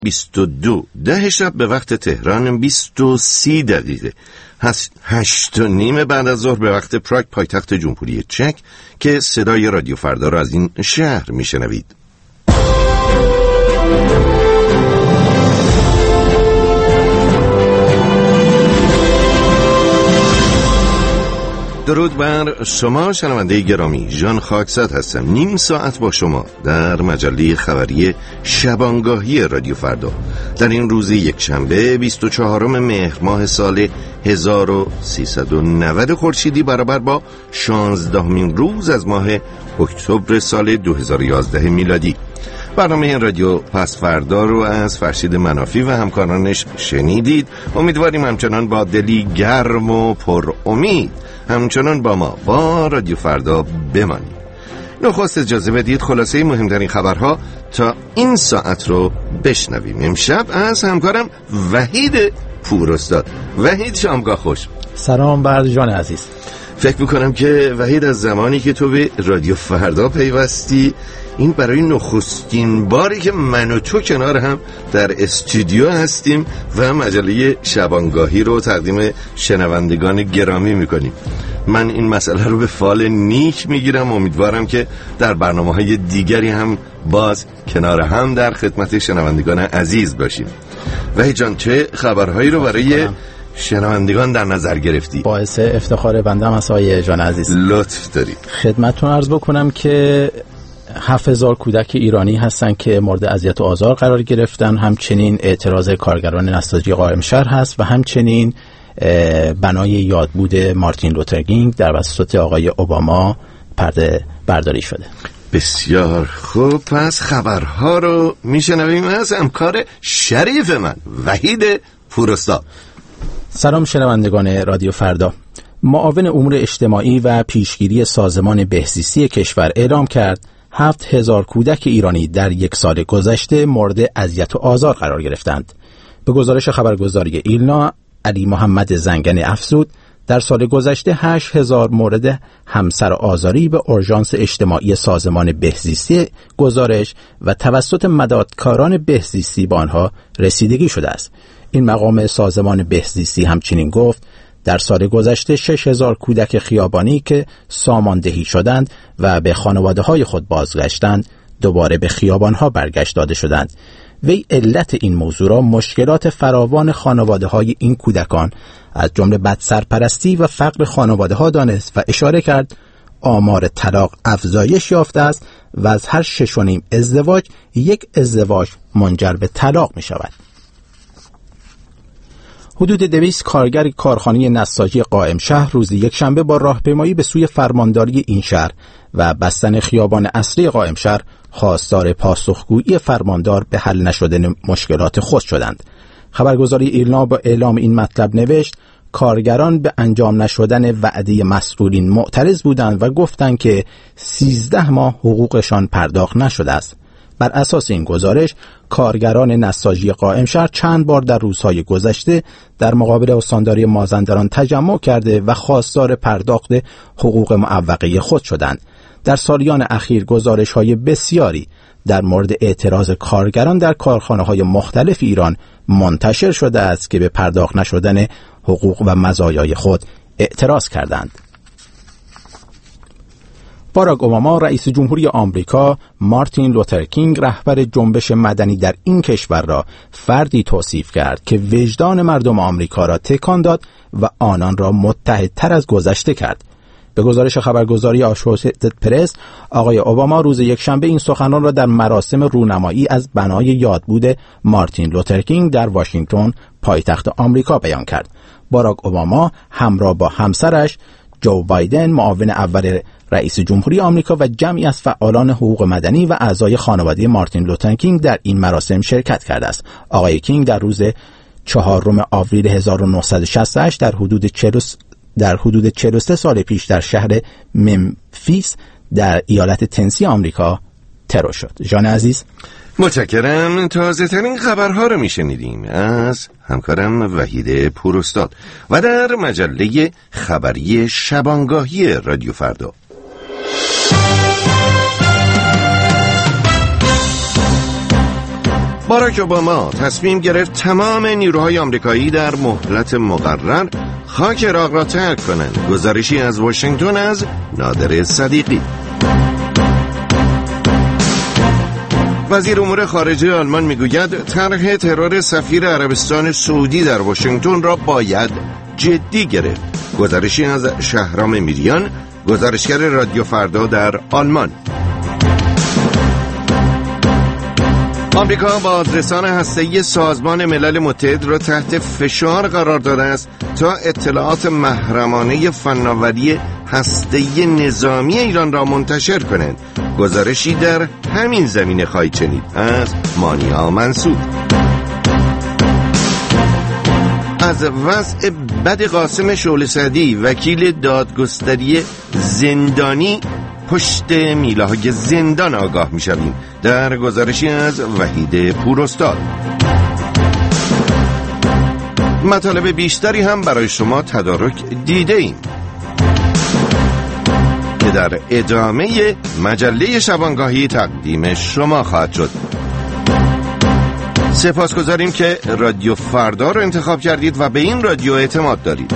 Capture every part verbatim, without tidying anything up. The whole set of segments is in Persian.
بیست و دو ده شب به وقت تهران بیست و سی دقیقه هست. هشت و نیم بعد از ظهر به وقت پراگ پایتخت جمهوری چک که صدای رادیو فردا را از این شهر میشنوید. درود بر شما شنونده گرامی، ژان خاکزاد هستم. نیم ساعت با شما در مجله خبری شبانگاهی رادیو فردا در این روز یک شنبه بیست و چهارم مهر ماه سال هزار و سیصد و نود خورشیدی برابر با شانزدهمین روز از ماه اکتبر سال دو هزار و یازده میلادی. برنامه این رادیو پس فردا رو از فرشید منافی و همکارانش شنیدید. امیدواریم همچنان با دلی گرم و پر امید همچنان با ما با رادیو فردا بمانید. نخست اجازه بدید خلاصه مهمترین خبرها تا این ساعت رو بشنویم. امشب از همکارم وحید پوراستاد. وحید شامگاه خوش. سلام بر جان عزیز. فکر میکنم که وحید از زمانی که تو به رادیو فردا پیوستی این برای نخستین باری که من و تو کنار هم در استودیو هستیم و مجله شبانگاهی رو تقدیم شنوندگان گرامی میکنیم. من این مسئله رو به فال نیک میگیرم. امیدوارم که در برنامه‌های دیگری هم باز کنار هم در خدمت شنوندگان عزیز باشیم. وحید جان، چه خبرهایی رو برای شنوندگان در نظر گرفتی؟ باعث افتخار بندم هست آقای جان عزیز. لطف دارید. خدمتتون عرض بکنم که هفت هزار کودک ایرانی هستن که مورد اذیت و آزار قرار گرفتن. همچنین اعتراض کارگران نساجی قائم شهر هست و همچنین بنای یادبود مارتین لوتر کینگ در توسط آقای اوباما پرده برداری شده. بسیار خوب، پس خبرها رو میشنویم از همکار شریف من وحید پوراستاد. سلام شنوندگان رادیو فردا. معاون امور اجتماعی و پیشگیری سازمان بهزیستی کشور اعلام کرد هفت هزار کودک ایرانی در یک سال گذشته مورد اذیت و آزار قرار گرفتند. به گزارش خبرگزاری ایلنا، علی محمد زنگنی افزود در سال گذشته هشت هزار مورد همسر آزاری به اورژانس اجتماعی سازمان بهزیستی گزارش و توسط مدادکاران بهزیستی به آنها رسیدگی شده است. این مقام سازمان بهزیستی همچنین گفت در سال گذشته شش هزار کودک خیابانی که ساماندهی شدند و به خانواده‌های خود بازگشتند دوباره به خیابان‌ها برگشت داده شدند. وی علت این موضوع را مشکلات فراوان خانواده‌های این کودکان از جمله بدسرپرستی و فقر خانواده‌ها دانست و اشاره کرد آمار طلاق افزایش یافته است و از هر شش و نیم ازدواج یک ازدواج منجر به طلاق می‌شود. حدود دویست کارگر کارخانه نساجی قائم شهر روز یک شنبه با راهپیمایی به سوی فرمانداری این شهر و بستن خیابان اصلی قائم شهر خواستار پاسخگویی فرماندار به حل نشدن مشکلات خود شدند. خبرگزاری ایلنا با اعلام این مطلب نوشت کارگران به انجام نشدن وعده مسئولین معترض بودند و گفتند که سیزده ماه حقوقشان پرداخت نشده است. بر اساس این گزارش کارگران نساجی قائم شهر چند بار در روزهای گذشته در مقابل استانداری مازندران تجمع کرده و خواستار پرداخت حقوق معوقه خود شدند. در سالیان اخیر گزارش‌های بسیاری در مورد اعتراض کارگران در کارخانه‌های مختلف ایران منتشر شده است که به پرداخت نشدن حقوق و مزایای خود اعتراض کردند. باراک اوباما رئیس جمهوری آمریکا مارتین لوتر کینگ رهبر جنبش مدنی در این کشور را فردی توصیف کرد که وجدان مردم آمریکا را تکان داد و آنان را متحدتر از گذشته کرد. به گزارش خبرگزاری آسوسییتد پرس، آقای اوباما روز یکشنبه این سخنان را در مراسم رونمایی از بنای یادبود مارتین لوتر کینگ در واشنگتن پایتخت آمریکا بیان کرد. باراک اوباما همراه با همسرش جو بایدن معاون اول رئیس جمهوری آمریکا و جمعی از فعالان حقوق مدنی و اعضای خانواده مارتین لوتر کینگ در این مراسم شرکت کرده است. آقای کینگ در روز چهارم آوریل هزار و نهصد و شصت و هشت در حدود چهل در حدود چهل و سه سال پیش در شهر ممفیس در ایالت تنسی آمریکا ترور شد. جان عزیز، متشکرم. تازه ترین خبرها رو میشنیدیم از همکارم وحید پوراستاد و در مجله خبری شبانگاهی رادیو فردا. باراک اوباما تصمیم گرفت تمام نیروهای آمریکایی در مهلت مقرر خاک عراق را ترک کنند. گزارشی از واشنگتن از نادر صدیقی. وزیر امور خارجه آلمان میگوید طرح ترور سفیر عربستان سعودی در واشنگتن را باید جدی گرفت. گزارشی از شهرام میریان، گزارشگر رادیو فردا در آلمان. آمریکا بازرسان هسته‌ای سازمان ملل متحد را تحت فشار قرار داده است تا اطلاعات محرمانه فناوری هسته‌ای نظامی ایران را منتشر کنند. گزارشی در همین زمینه خواهید شنید از مانیا منصور. از وضع بد قاسم شعله سعدی، وکیل دادگستری زندانی پشت میله‌های زندان آگاه می‌شویم در گزارشی از وحید پوراستاد. مطالب بیشتری هم برای شما تدارک دیده ایم که در ادامه مجله شبانگاهی تقدیم شما خواهد شد. سپاسگزاریم که رادیو فردا رو انتخاب کردید و به این رادیو اعتماد دارید.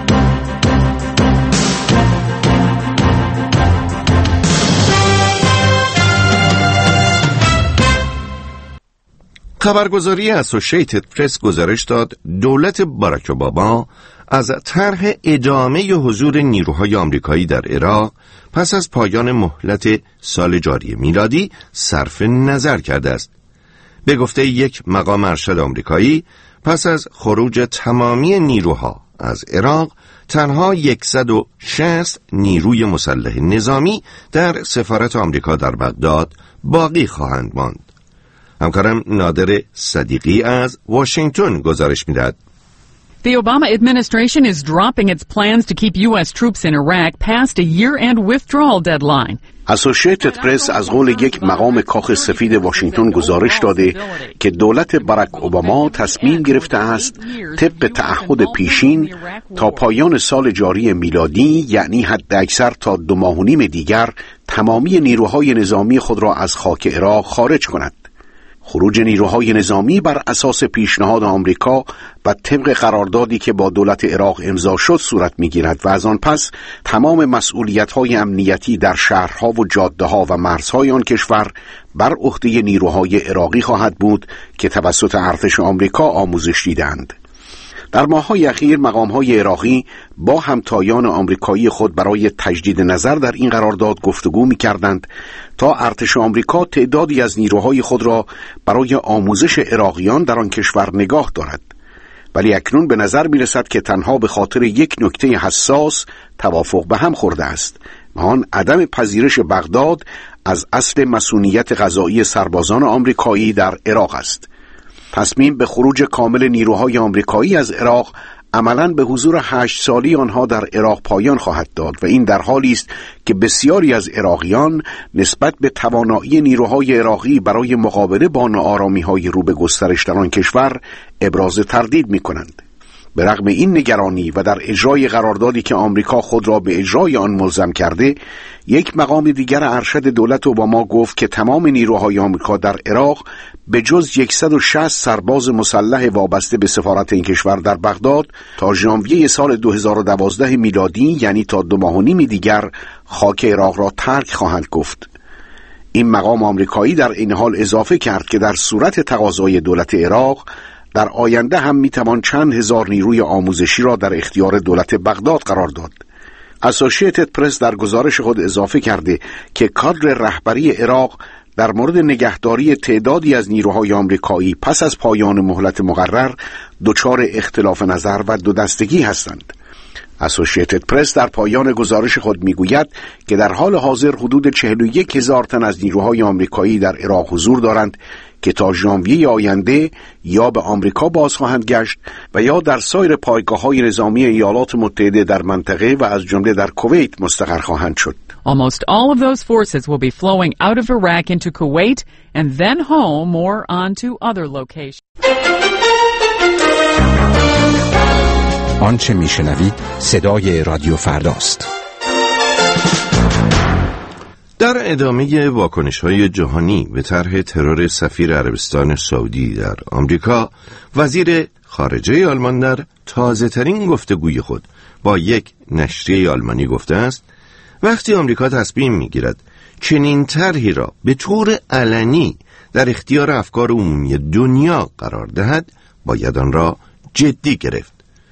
خبرگزاری اسوشیتد پرس گزارش داد دولت باراک اوباما از طرح ادامه حضور نیروهای آمریکایی در عراق پس از پایان مهلت سال جاری میلادی صرف نظر کرده است. به گفته یک مقام ارشد آمریکایی، پس از خروج تمامی نیروها از عراق تنها صد و شصت نیروی مسلح نظامی در سفارت آمریکا در بغداد باقی خواهند ماند. همکارم نادر صدیقی از واشنگتن گزارش می‌دهد. The Obama administration is dropping its plans to keep U S troops in Iraq past a year-end withdrawal deadline. اسوشیتد پرس از قول یک مقام کاخ سفید واشنگتن گزارش داده که دولت باراک اوباما تصمیم گرفته است طبق تعهد پیشین تا پایان سال جاری میلادی، یعنی حداکثر تا دو ماه و نیم دیگر، تمامی نیروهای نظامی خود را از خاک عراق خارج کند. خروج نیروهای نظامی بر اساس پیشنهاد آمریکا و طبق قراردادی که با دولت عراق امضا شد صورت می‌گیرد و از آن پس تمام مسئولیت‌های امنیتی در شهرها و جاده‌ها و مرزهای آن کشور بر عهده نیروهای عراقی خواهد بود که توسط ارتش آمریکا آموزش دیدند. در ماه‌های اخیر مقام‌های عراقی با همتایان آمریکایی خود برای تجدید نظر در این قرارداد گفتگو می‌کردند تا ارتش آمریکا تعدادی از نیروهای خود را برای آموزش عراقیان در آن کشور نگاه دارد. ولی اکنون به نظر می‌رسد که تنها به خاطر یک نکته حساس توافق به هم خورده است و آن عدم پذیرش بغداد از اصل مسئولیت قضایی سربازان آمریکایی در عراق است. تصمیم به خروج کامل نیروهای آمریکایی از عراق عملاً به حضور هشت سالی آنها در عراق پایان خواهد داد و این در حالی است که بسیاری از عراقیان نسبت به توانایی نیروهای عراقی برای مقابله با ناآرامی‌های رو به گسترش در آن کشور ابراز تردید می‌کنند. به رغم این نگرانی و در اجرای قراردادی که آمریکا خود را به اجرای آن ملزم کرده، یک مقام دیگر ارشد دولت اوباما گفت که تمام نیروهای آمریکا در عراق به جز صد و شصت سرباز مسلح وابسته به سفارت این کشور در بغداد تا ژانویه سال دو هزار و دوازده میلادی، یعنی تا دو ماه و نیم دیگر، خاک عراق را ترک خواهند گفت. این مقام آمریکایی در این حال اضافه کرد که در صورت تقاضای دولت عراق در آینده هم میتوان چند هزار نیروی آموزشی را در اختیار دولت بغداد قرار داد. اسوشیتد پرس در گزارش خود اضافه کرده که کادر رهبری عراق در مورد نگهداری تعدادی از نیروهای آمریکایی پس از پایان مهلت مقرر دچار اختلاف نظر و دو دستگی هستند. اسوشیتد پرس در پایان گزارش خود میگوید که در حال حاضر حدود چهل و یک هزار تن از نیروهای آمریکایی در عراق حضور دارند که تا ژانویه آینده یا به آمریکا باز خواهند گشت و یا در سایر پایگاه‌های نظامی ایالات متحده در منطقه و از جمله در کویت مستقر خواهند شد. Almost all of those forces will be flowing out of Iraq into Kuwait and then home or on to other locations. آنچه میشنوید صدای رادیو فرداست. در ادامه واکنش‌های جهانی به طرح ترور سفیر عربستان سعودی در آمریکا، وزیر خارجه آلمان در تازه‌ترین گفتگوی خود با یک نشریه آلمانی گفته است وقتی آمریکا تصمیم می‌گیرد چنین طرحی را به طور علنی در اختیار افکار عمومی دنیا قرار دهد، باید آن را جدی گرفت.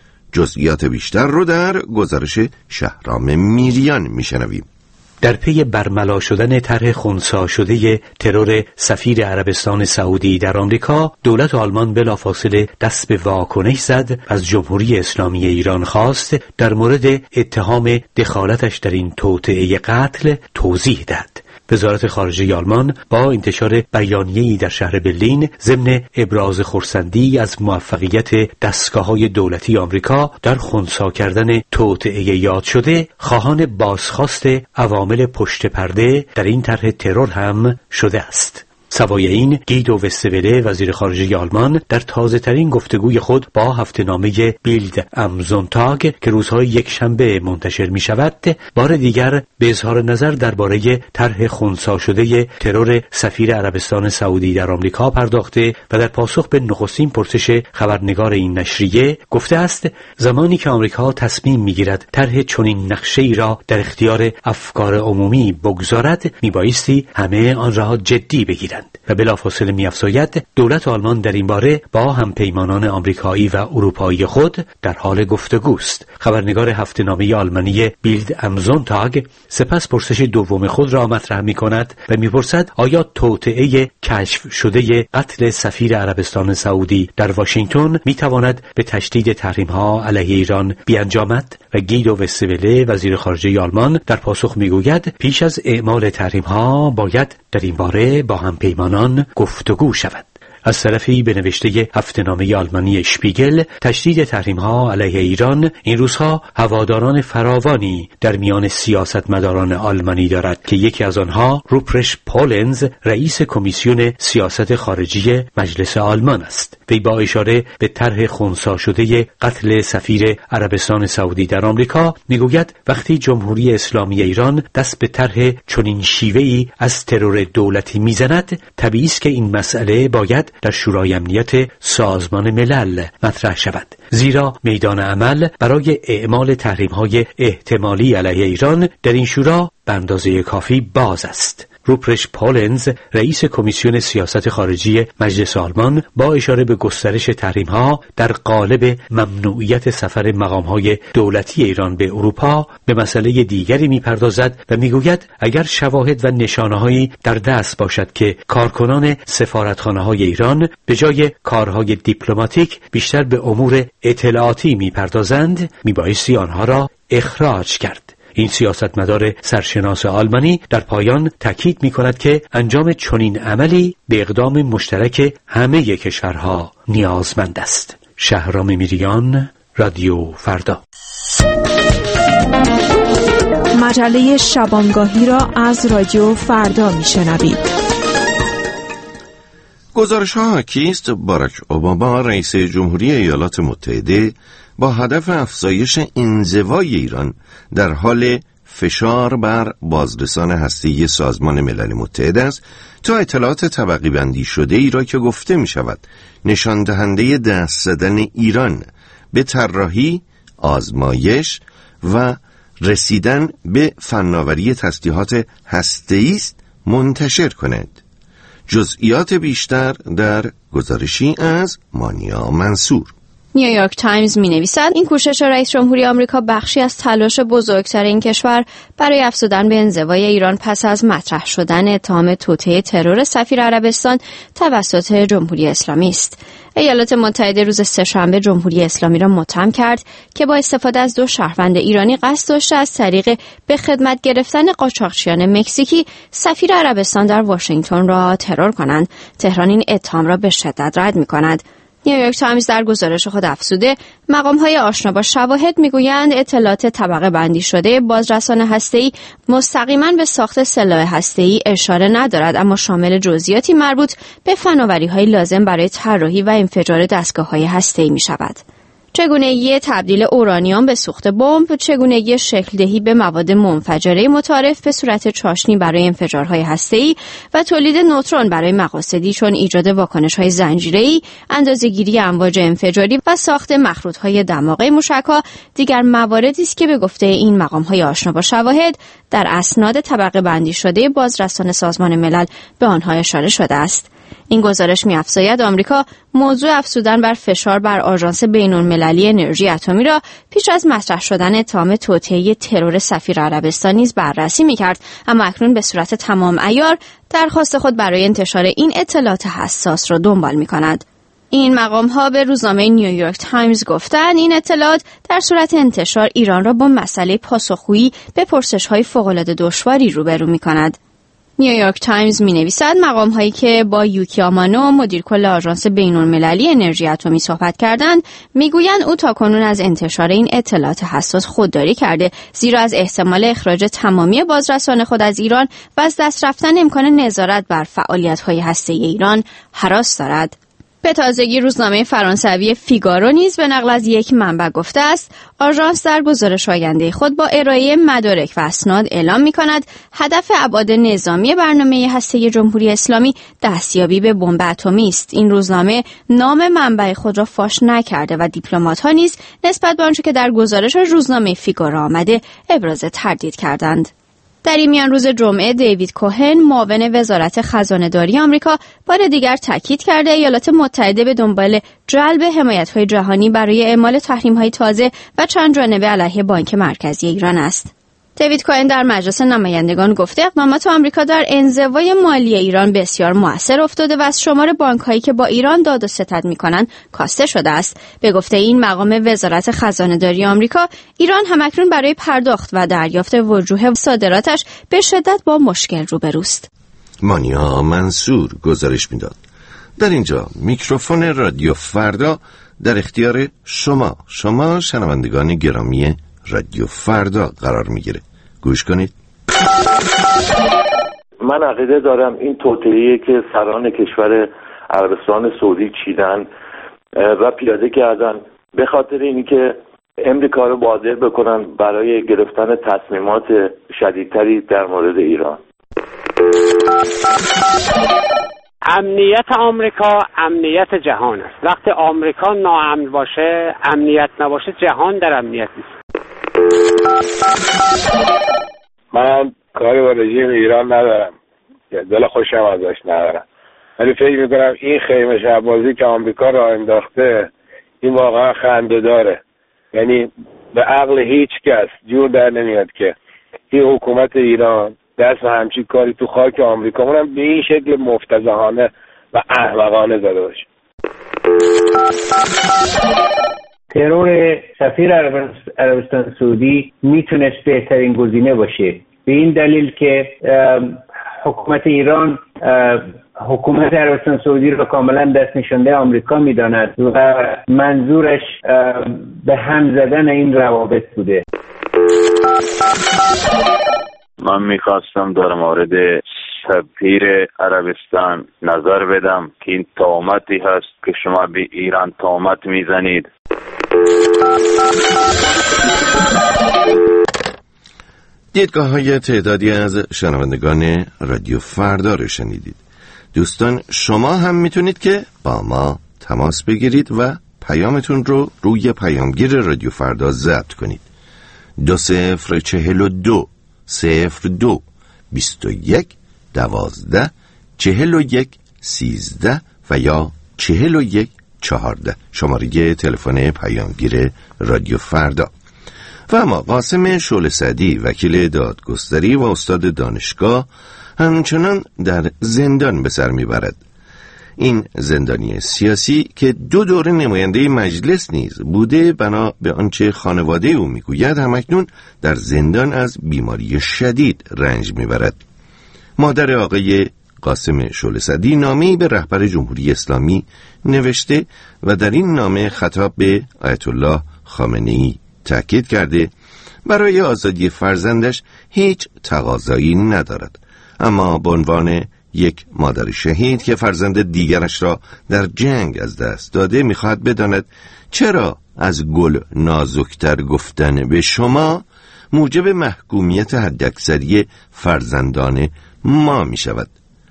جزئیات بیشتر رو در گزارش شهرام میریان میشنویم. در پی برملا شدن طرح خنثی شده ترور سفیر عربستان سعودی در آمریکا، دولت آلمان بلافاصله دست به واکنش زد، از جمهوری اسلامی ایران خواست در مورد اتهام دخالتش در این توطئه قتل توضیح دهد. وزارت خارجه آلمان با انتشار بیانیه‌ای در شهر برلین ضمن ابراز خرسندی از موفقیت دستگاه‌های دولتی آمریکا در خنثی کردن توطئه یاد شده، خواهان بازخواست عوامل پشت پرده در این طرح ترور هم شده است. سوای این، گیدو وستوله وزیر خارجه آلمان در تازه ترین گفتگوی خود با هفته‌نامه بیلد ام زونتاگ که روزهای یک شنبه منتشر می شود، بار دیگر به اظهار نظر درباره طرح خنثی شده ترور سفیر عربستان سعودی در آمریکا پرداخته و در پاسخ به نخستین پرسش خبرنگار این نشریه گفته است زمانی که آمریکا تصمیم می گیرد طرح چنین نقشه‌ای را در اختیار افکار عمومی بگذارد، می بایستی همه آن را جدی بگیرند. و بلافاصله می‌افزاید دولت آلمان در این باره با همپیمانان آمریکایی و اروپایی خود در حال گفتگوست. خبرنگار هفته‌نامه آلمانی بیلد ام زونتاگ سپس پرسش دوم خود را مطرح می‌کند و می‌پرسد آیا توطئه کشف شده قتل سفیر عربستان سعودی در واشنگتن می‌تواند به تشدید تحریم‌ها علیه ایران بیانجامد؟ و گیدو وستوله وزیر خارجه آلمان در پاسخ می‌گوید پیش از اعمال تحریم‌ها باید در این باره با همپیمانان گفتگو شود. از طرفی به نوشته هفته‌نامه آلمانی شپیگل، تشدید تحریم‌ها علیه ایران این روزها هواداران فراوانی در میان سیاستمداران آلمانی دارد که یکی از آنها روپرت پولنز رئیس کمیسیون سیاست خارجی مجلس آلمان است. وی با اشاره به طرح خنثی شده قتل سفیر عربستان سعودی در آمریکا میگوید وقتی جمهوری اسلامی ایران دست به طرح چنین شیوه‌ای از ترور دولتی میزند، طبیعی است که این مسئله باید در شورای امنیت سازمان ملل مطرح شود، زیرا میدان عمل برای اعمال تحریم‌های احتمالی علیه ایران در این شورا به اندازه کافی باز است. روپرت پولنز رئیس کمیسیون سیاست خارجی مجلس آلمان با اشاره به گسترش تحریم‌ها در قالب ممنوعیت سفر مقام‌های دولتی ایران به اروپا به مسئله دیگری می‌پردازد و می‌گوید اگر شواهد و نشانه‌هایی در دست باشد که کارکنان سفارتخانه‌های ایران به جای کارهای دیپلماتیک بیشتر به امور اطلاعاتی می‌پردازند، می‌بایستی آنها را اخراج کرد. این سیاستمدار سرشناس آلمانی در پایان تاکید می‌کند که انجام چنین عملی به اقدام مشترک همه کشورها نیازمند است. شهرام میریان، رادیو فردا. مجله شبانگاهی را از رادیو فردا میشنوید. گزارش‌ها حاکی است باراک اوباما رئیس جمهوری ایالات متحده با هدف افزایش انزوای ایران در حال فشار بر بازرسان هسته‌ای سازمان ملل متحد است تا اطلاعات طبقی بندی شده ای را که گفته می شود نشان دهنده دست زدن ایران به طراحی، آزمایش و رسیدن به فناوری تسلیحات هسته‌ای است منتشر کند. جزئیات بیشتر در گزارشی از مانیا منصور. نیویورک تایمز می‌نویسد این کوشش رئیس جمهوری آمریکا بخشی از تلاش بزرگتر این کشور برای افزودن به انزوای ایران پس از مطرح شدن اتهام توطئه ترور سفیر عربستان توسط جمهوری اسلامی است. ایالات متحده روز سه‌شنبه جمهوری اسلامی را متهم کرد که با استفاده از دو شهروند ایرانی قصد داشته از طریق به خدمت گرفتن قاچاقچیان مکزیکی سفیر عربستان در واشنگتن را ترور کنند. تهران این اتهام را به شدت رد می‌کند. نیویورک تایمز در گزارش خود افزوده مقام‌های آشنا با شواهد میگویند اطلاعات طبقه بندی شده بازرسان هسته‌ای مستقیما به ساخت سلاح هسته‌ای اشاره ندارد، اما شامل جزئیاتی مربوط به فناوری‌های لازم برای طراحی و انفجار دستگاه‌های هسته‌ای می‌شود. چگونگی تبدیل اورانیوم به سوخت بمب، چگونگی شکل دهی به مواد منفجره متعارف به صورت چاشنی برای انفجارهای هسته‌ای و تولید نوترون برای مقاصدی چون ایجاد واکنش‌های زنجیره‌ای، اندازه‌گیری امواج انفجاری و ساخت مخروط‌های دماغه موشک‌ها دیگر مواردی است که به گفته این مقام‌های آشنا با شواهد در اسناد طبقه بندی شده بازرسان سازمان ملل به آنها اشاره شده است. این گزارش می‌افزاید آمریکا موضوع افزودن بر فشار بر آژانس بین‌المللی انرژی اتمی را پیش از مطرح شدن اتهام توطئه ترور سفیر عربستان نیز بررسی می‌کرد، اما اکنون به صورت تمام عیار درخواست خود برای انتشار این اطلاعات حساس را دنبال می‌کند. این مقام‌ها به روزنامه نیویورک تایمز گفتند این اطلاعات در صورت انتشار ایران را با مسئله پاسخگویی به پرسش‌های فوق‌العاده دشواری روبرو می‌کند. نیویورک تایمز می‌نویسد مقام هایی که با یوکی آمانو مدیر کل آژانس بین‌المللی انرژی اتمی صحبت کردند میگویند او تاکنون از انتشار این اطلاعات حساس خودداری کرده، زیرا از احتمال اخراج تمامی بازرسان خود از ایران و از دست رفتن امکان نظارت بر فعالیت‌های هسته‌ای ایران هراس دارد. به تازگی روزنامه فرانسوی فیگارو نیز به نقل از یک منبع گفته است آژانس در گزارش آینده خود با ارائه مدارک و اسناد اعلام می‌کند هدف ابعاد نظامی برنامه هسته‌ای جمهوری اسلامی دستیابی به بمب اتمی است. این روزنامه نام منبع خود را فاش نکرده و دیپلمات‌ها نیز نسبت به آنچه که در گزارش روزنامه فیگارو آمده ابراز تردید کردند. در این میان روز جمعه دیوید کوهن معاون وزارت خزانه‌داری آمریکا بار دیگر تاکید کرده ایالات متحده به دنبال جلب حمایت‌های جهانی برای اعمال تحریم‌های تازه و چند جانبه علیه بانک مرکزی ایران است. دیوید کوهن در مجلس نمایندگان گفته اقدامات آمریکا در انزوای مالی ایران بسیار مؤثر افتاده و از شمار بانک‌هایی که با ایران داد و ستد می‌کنند کاسته شده است. به گفته این مقام وزارت خزانه‌داری آمریکا، ایران همکنون برای پرداخت و دریافت وجوه صادراتش به شدت با مشکل روبروست. مانیا منصور گزارش میداد. در اینجا میکروفون رادیو فردا در اختیار شما شما شنوندگان گرامی رادیو فردا قرار میگیره. گوش کنید. من عقیده دارم این توطئه‌ای که سران کشور عربستان سعودی چیدن و پیاده کردن به خاطر اینی که امریکا رو قادر بکنن برای گرفتن تصمیمات شدیدتری در مورد ایران. امنیت آمریکا امنیت جهان است. وقتی آمریکا ناامن باشه، امنیت نباشه، جهان در امنیت نیست. من کاری با رژیم ایران ندارم، دل خوشم ازش ندارم، ولی فکر میکنم این خیمه شهبازی که آمریکا را انداخته این واقعا خنده داره. یعنی به عقل هیچ کس جور در نمیاد که این حکومت ایران دست و همچین کاری تو خاک آمریکا اونم به این شکل مفتضحانه و احمقانه زده باشه. ترور سفیر عربستان سعودی میتونست بهترین گزینه باشه، به این دلیل که حکومت ایران حکومت عربستان سعودی رو کاملا دست نشانده آمریکا میداند و منظورش به هم زدن این روابط بوده. من میخواستم در مورد سفیر عربستان نظر بدم که این تهمتی هست که شما به ایران تهمت میزنید. دیدگاه های تعدادی از شنوندگان رادیو فردا رو شنیدید. دوستان شما هم میتونید که با ما تماس بگیرید و پیامتون رو روی پیامگیر رادیو فردا ضبط کنید. دو صفر چهل و دو صفر دو بیست و یک دوازده چهل و یک سیزده و یا چهل و یک چهارده شماره تلفن پیامگیر رادیو فردا. و اما قاسم شعله سعدی وکیل دادگستری و استاد دانشگاه همچنان در زندان به سر میبرد. این زندانی سیاسی که دو دوره نماینده مجلس نیز بوده، بنا به آنچه خانواده او میگوید همکنون در زندان از بیماری شدید رنج میبرد. مادر آقای قاسم شعله سعدی نامه‌ای به رهبر جمهوری اسلامی نوشته و در این نامه خطاب به آیت الله خامنه‌ای تاکید کرده برای آزادی فرزندش هیچ تقاضایی ندارد، اما به عنوان یک مادر شهید که فرزند دیگرش را در جنگ از دست داده می‌خواهد بداند چرا از گل نازکتر گفتن به شما موجب محکومیت حداکثری فرزندان ما می شود.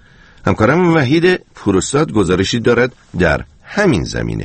همکارم وحید پوراستاد گزارشی دارد در همین زمینه.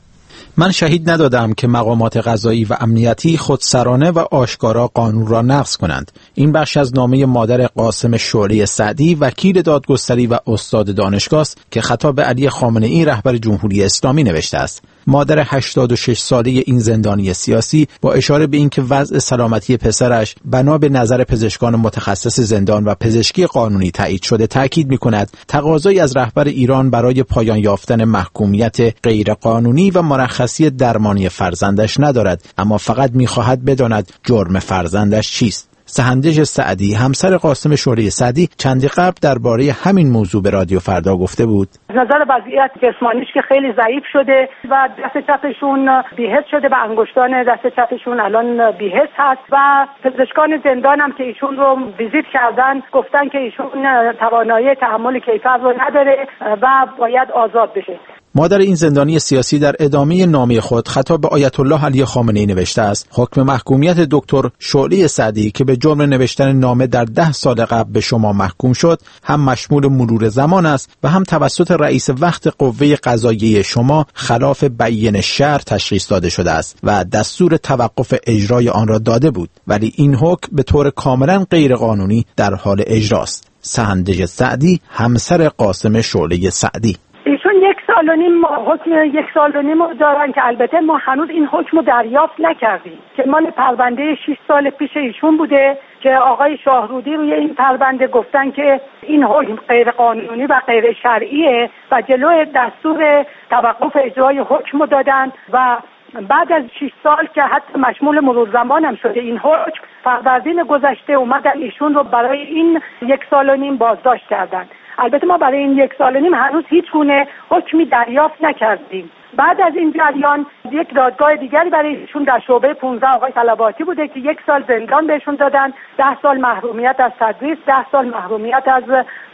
من شهید ندادم که مقامات قضایی و امنیتی خودسرانه و آشکارا قانون را نقض کنند. این بخش از نامه مادر قاسم شعله سعدی وکیل دادگستری و استاد دانشگاه است که خطاب به علی خامنه ای رهبر جمهوری اسلامی نوشته است. مادر هشتاد و شش ساله این زندانی سیاسی با اشاره به اینکه وضع سلامتی پسرش بنا به نظر پزشکان متخصص زندان و پزشکی قانونی تایید شده تاکید می‌کند تقاضایی از رهبر ایران برای پایان یافتن محکومیت غیرقانونی و مرخصی درمانی فرزندش ندارد، اما فقط می‌خواهد بداند جرم فرزندش چیست. سهندج سعدی همسر قاسم شعله سعدی چندی قبل درباره همین موضوع به رادیو فردا گفته بود. از نظر وضعیت جسمانیش که خیلی ضعیف شده و دست چپشون بی‌حس شده و انگشتان دست چپشون الان بی‌حس هست و پزشکان زندان هم که ایشون رو ویزیت کردن گفتن که ایشون توانایی تحمل کیفر رو نداره و باید آزاد بشه. مادر این زندانی سیاسی در ادامه نامه خود خطاب به آیت الله علی خامنه ای نوشته است: حکم محکومیت دکتر شعله سعدی که به جرم نوشتن نامه در ده سال قبل به شما محکوم شد هم مشمول مرور زمان است و هم توسط رئیس وقت قوه قضاییه شما خلاف بیان شرع تشخیص داده شده است و دستور توقف اجرای آن را داده بود، ولی این حکم به طور کاملا غیرقانونی در حال اجراست. سهندج سعدی همسر قاسم شعله سعدی. ایشون یک سال و نیم حکم یک سال و نیم دارن که البته ما هنوز این حکم رو دریافت نکردیم که مال پرونده شش سال پیش ایشون بوده که آقای شاهرودی روی این پرونده گفتن که این حکم غیر قانونی و غیر شرعیه و جلوی دستور توقف اجرای حکم رو دادن و بعد از شش سال که حتی مشمول مرور زمان هم شده این حکم، فروردین گذشته اومدن ایشون رو برای این یک سال و نیم بازداشت کردن. البته ما برای این یک سال و نیم هنوز هیچ گونه حکمی دریافت نکردیم. بعد از این جریان یک دادگاه دیگری برای ایشون در شعبه پانزده آقای طلباتی بوده که یک سال زندان بهشون دادن، ده سال محرومیت از تدریس، ده سال محرومیت از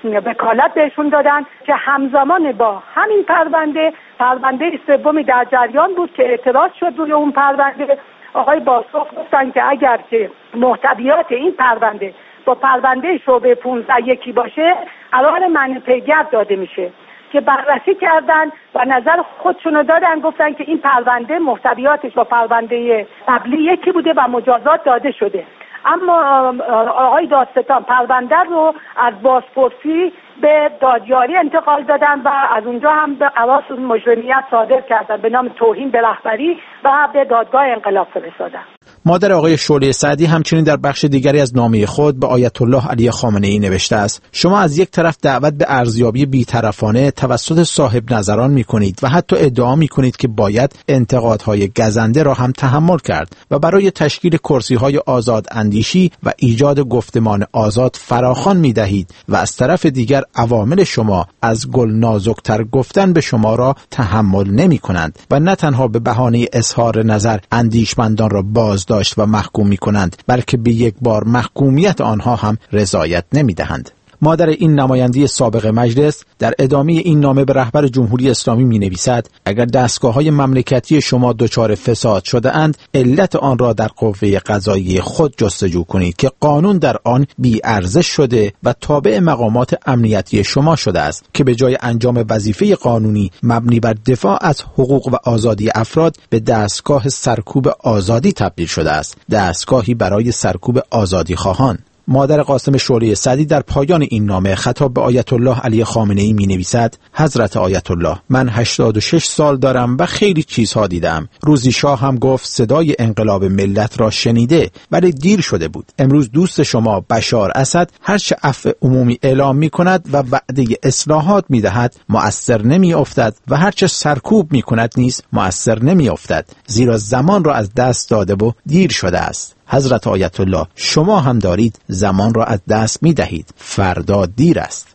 وکالت بهشون دادن که همزمان با همین پرونده پرونده سومی در جریان بود که اعتراض شد روی اون پرونده. آقای باسخ گفتن که اگر که محتویات این پرونده با پرونده شعبه پانزده یکی باشه قرار منع پیگرد داده میشه که بررسی کردن و نظر خودشونو دادن، گفتن که این پرونده محتویاتش با پرونده قبلی یکی بوده و مجازات داده شده. اما آقای دادستان پرونده رو از بازپرسی به دادیاری انتقال دادن و از اونجا هم به قواس مجرمیت صادر کردن به نام توهین به رهبری و به دادگاه انقلاب فرستادن. مادر آقای شعله سعدی همچنین در بخش دیگری از نامه خود به آیت الله علی خامنه ای نوشته است: شما از یک طرف دعوت به ارزیابی بی‌طرفانه توسط صاحب نظران می‌کنید و حتی ادعا می‌کنید که باید انتقادهای گزنده را هم تحمل کرد و برای تشکیل کرسی‌های آزاد اندیشی و ایجاد گفتمان آزاد فراخوان می‌دهید و از طرف دیگر عوامل شما از گل نازکتر گفتن به شما را تحمل نمی‌کنند و نه تنها به بهانه اظهار نظر اندیشمندان را بازداشت و محکوم می‌کنند، بلکه به یک بار محکومیت آنها هم رضایت نمی‌دهند. مادر این نماینده سابق مجلس در ادامه این نامه به رهبر جمهوری اسلامی می‌نویسد: اگر دستگاه‌های مملکتی شما دچار فساد شده اند، علت آن را در قوه قضاییه خود جستجو کنید که قانون در آن بی‌ارزش شده و تابع مقامات امنیتی شما شده است که به جای انجام وظیفه قانونی مبنی بر دفاع از حقوق و آزادی افراد به دستگاه سرکوب آزادی تبدیل شده است، دستگاهی برای سرکوب آزادی خواهان. مادر قاسم شعله سعدی در پایان این نامه خطاب به آیت الله علی خامنه ای می نویسد: حضرت آیت الله، من هشتاد و شش سال دارم و خیلی چیزها دیدم. روزی شاه هم گفت صدای انقلاب ملت را شنیده، ولی دیر شده بود. امروز دوست شما بشار اسد هرچه عفو عمومی اعلام می کند و وعده اصلاحات می دهد مؤثر نمی افتد و هرچه سرکوب می کند نیز مؤثر نمی افتد، زیرا زمان را از دست داده و دیر شده است. حضرت آیت الله، شما هم دارید زمان را از دست می دهید. فردا دیر است.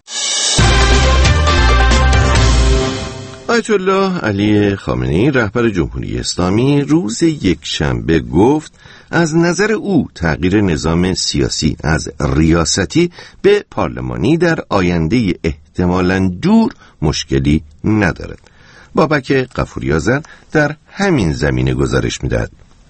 آیت الله علی خامنه ای رهبر جمهوری اسلامی روز یکشنبه گفت از نظر او تغییر نظام سیاسی از ریاستی به پارلمانی در آینده احتمالاً دور مشکلی ندارد بابک غفوری‌آذر در همین زمینه گزارش می‌دهد.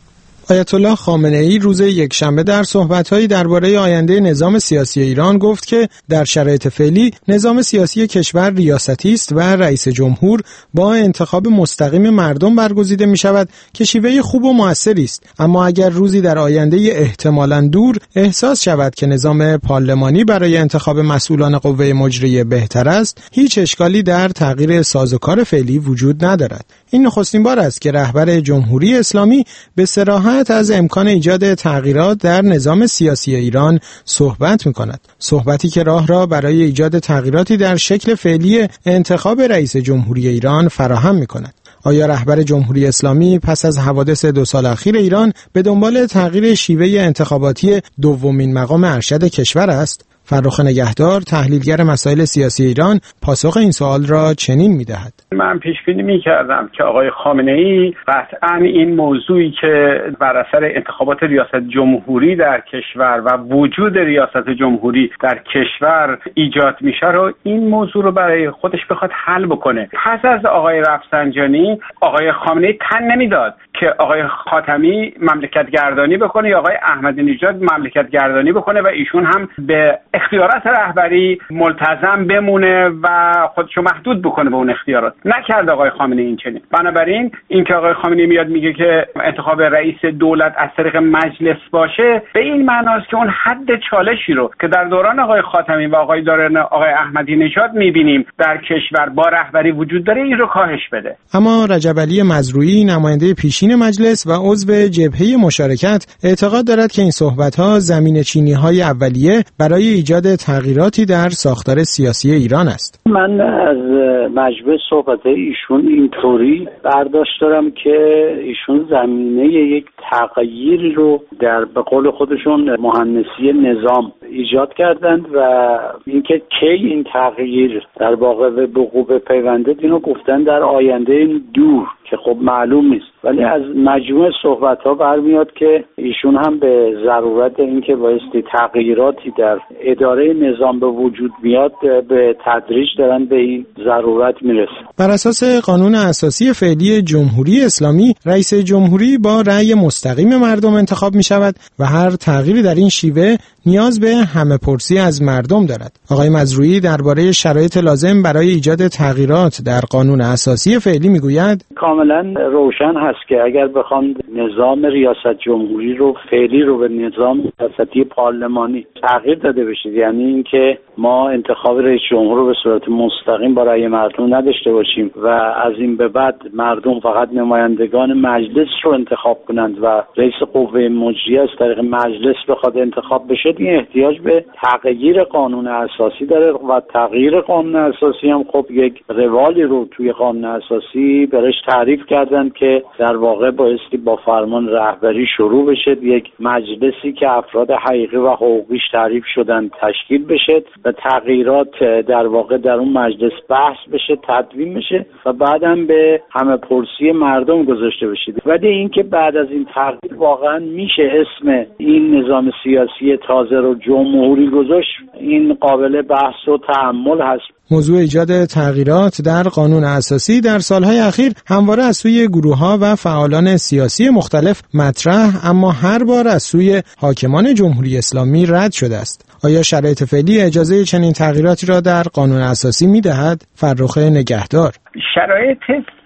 آیت الله خامنه‌ای روز یکشنبه در صحبت‌هایی درباره آینده نظام سیاسی ایران گفت که در شرایط فعلی نظام سیاسی کشور ریاستی است و رئیس جمهور با انتخاب مستقیم مردم برگزیده می‌شود که شیوه خوب و موثری است، اما اگر روزی در آینده احتمالاً دور احساس شود که نظام پارلمانی برای انتخاب مسئولان قوه مجریه بهتر است، هیچ اشکالی در تغییر سازوکار فعلی وجود ندارد. این نخستین بار است که رهبر جمهوری اسلامی به صراحت از امکان ایجاد تغییرات در نظام سیاسی ایران صحبت می‌کند. صحبتی که راه را برای ایجاد تغییراتی در شکل فعلی انتخاب رئیس جمهوری ایران فراهم می‌کند. آیا رهبر جمهوری اسلامی پس از حوادث دو سال اخیر ایران به دنبال تغییر شیوه انتخاباتی دومین مقام ارشد کشور است؟ فرخ نگهدار، تحلیلگر مسائل سیاسی ایران، پاسخ این سوال را چنین می‌دهد: من پیش بینی می‌کردم که آقای خامنه‌ای قطعاً این موضوعی که بر اثر انتخابات ریاست جمهوری در کشور و وجود ریاست جمهوری در کشور ایجاد میشه رو این موضوع رو برای خودش بخواد حل بکنه. پس از آقای رفسنجانی آقای خامنه‌ای تن نمیداد که آقای خاتمی مملکت گردانی بکنه یا آقای احمدی نژاد مملکت گردانی بکنه و ایشون هم به اختیارات رهبری ملتزم بمونه و خودشو محدود بکنه به اون اختیارات. نکرد آقای خامنه‌ای این چنین. بنابراین اینکه آقای خامنه‌ای میاد میگه که انتخاب رئیس دولت از طریق مجلس باشه، به این معناست که اون حد چالشی رو که در دوران آقای خاتمی و آقای دوران آقای احمدی نژاد میبینیم در کشور با رهبری وجود داره، این رو کاهش بده. اما رجب علی مزروعی، نماینده پیشین مجلس و عضو جبهه مشارکت، اعتقاد دارد که این صحبت‌ها زمین چینی‌های اولیه برای ایجاد تغییراتی در ساختار سیاسی ایران است. من از مجموع صحبت ایشون اینطوری برداشت دارم که ایشون زمینه یک تغییری رو در به قول خودشون مهندسی نظام ایجاد کردند و اینکه کی این تغییر در واقع به وقوع بپیونده اینو گفتن در آینده دور که خب معلوم نیست، ولی از مجموع صحبت ها برمیاد که ایشون هم به ضرورت اینکه بایستی تغییراتی در اداره نظام به وجود میاد به تدریج دارن به این ضرورت میرسه. بر اساس قانون اساسی فعلی جمهوری اسلامی، رئیس جمهوری با رأی مستقیم مردم انتخاب می شود و هر تغییری در این شیوه نیاز به همه پرسی از مردم دارد. آقای مزروعی درباره شرایط لازم برای ایجاد تغییرات در قانون اساسی فعلی میگوید: کاملا روشن هست که اگر بخوان نظام ریاست جمهوری رو فعلی رو به نظام ریاستی پارلمانی تغییر داده بشه، یعنی اینکه ما انتخاب رئیس جمهور رو به صورت مستقیم با رأی مردم نداشته باشیم و از این به بعد مردم فقط نمایندگان مجلس رو انتخاب کنند و رئیس قوه مجریه از طریق مجلس بخواد انتخاب بشه، این احتیاج به تغییر قانون اساسی داره و تغییر قانون اساسی هم خب یک روالی رو توی قانون اساسی برش تعریف کردن که در واقع بایستی با فرمان رهبری شروع بشه، یک مجلسی که افراد حقیقی و حقوقیش تعریف شدن تشکیل بشه و تغییرات در واقع در اون مجلس بحث بشه، تدوین بشه و بعدم به همه پرسی مردم گذاشته بشه. ولی اینکه بعد از این تغییر واقعا میشه اسم این نظام سیاسی تازه رو جمهوری گذاشت، این قابل بحث و تأمل هست. موضوع ایجاد تغییرات در قانون اساسی در سالهای اخیر همواره از سوی گروه‌ها و فعالان سیاسی مختلف مطرح، اما هر بار از سوی حاکمان جمهوری اسلامی رد شده است. آیا شرایط فعلی اجازه چنین تغییراتی را در قانون اساسی می‌دهد؟ فرخ نگهدار: شرایط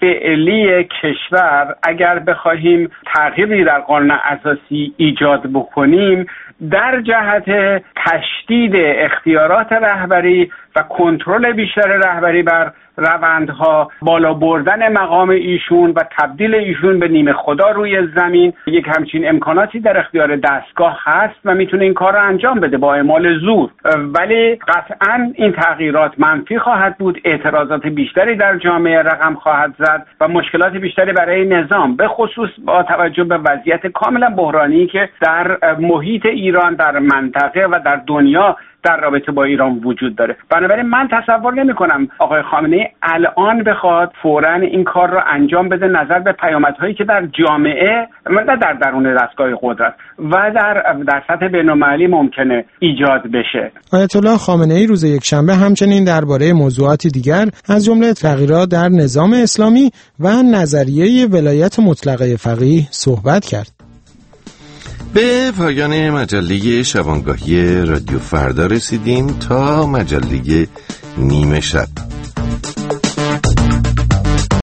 فعلی کشور اگر بخواهیم تغییری در قانون اساسی ایجاد بکنیم در جهت تشدید اختیارات رهبری و کنترل بیشتر رهبری بر روندها، بالا بردن مقام ایشون و تبدیل ایشون به نیمه خدا روی زمین، یک همچین امکاناتی در اختیار دستگاه هست و میتونه این کار رو انجام بده با اعمال زور، ولی قطعاً این تغییرات منفی خواهد بود، اعتراضات بیشتری در جامعه رقم خواهد زد و مشکلات بیشتری برای نظام، به خصوص با توجه به وضعیت کاملا بحرانی که در محیط ایران، در منطقه و در دنیا در رابطه با ایران وجود داره. بنابراین من تصور نمی‌کنم آقای خامنه‌ای الان بخواد فوراً این کار رو انجام بده، نظر به پیامدهایی که در جامعه نه در درون دستگاه قدرت و در در سطح بین‌المللی ممکنه ایجاد بشه. آیت الله خامنه‌ای روز یکشنبه همچنین درباره موضوعات دیگر از جمله تغییرات در نظام اسلامی و نظریه ولایت مطلقه فقیه صحبت کرد. به پایان مجله شبانگاهی رادیو فردا رسیدیم. تا مجله نیمه شب.